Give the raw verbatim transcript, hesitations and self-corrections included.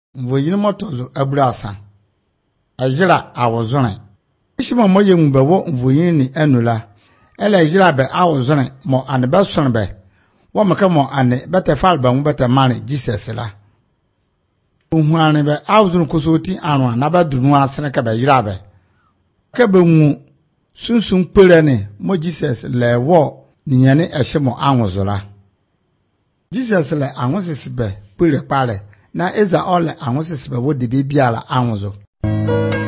Mvoyini motozo abrasa. Ajira awozone. Ishimo moye ngbewo mvoyini ni enula. Ele ajira be awozone mo ane be sonbe. Wa maka mo ane bete falba mu bete mane Jesus la. Unhuane be awozone kosoti anwa na be dunu asene ka be yira be. Ka be nwu sunsun pere ne mo Jesus le wo ninyane ehye anwozola. Jesus le anwosisibe pere pare na eza ole anwosisibe wo de bibiala anwozo.